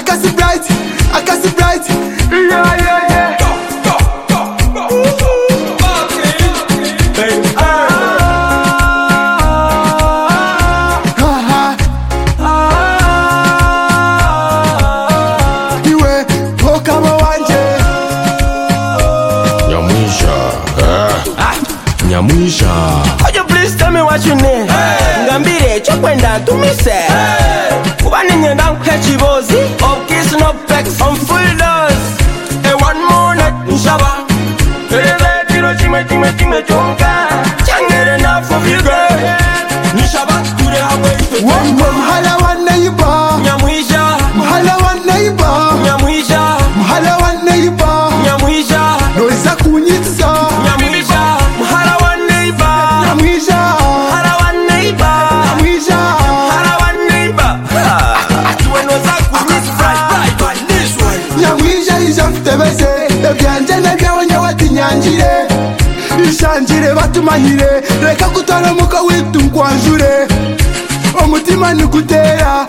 akasi bright, akasi bright. Yeah, yeah, yeah. Nyamwisha, could you please tell me what you need? Ngambire chokwenda tumise. Kuba ninyenda nkukachibozi. Of kiss no pecs on full dose. Hey, one more night nshaba. Tiro chime chunga. Changere enough of you girl. Nshaba ture hawe. Mhala wa neighbor. Nyamwisha. Mhala wa neighbor. Nyamwisha. Mhala wa neighbor. Nyamwisha. Noiza kunyitsa. Nyamwisha. Mhala wa neighbor. Nyamwisha. Mhala wa neighbor. Nyamwisha. Mhala wa neighbor. Atuwenoza kunyitsa. Nyamwisha izamutebeze. Ebyanje nebyawe nyawati nyanjire. Ishanjire batumanyire. Reka kutaramuka witu nkwanjure. Omutima nigutera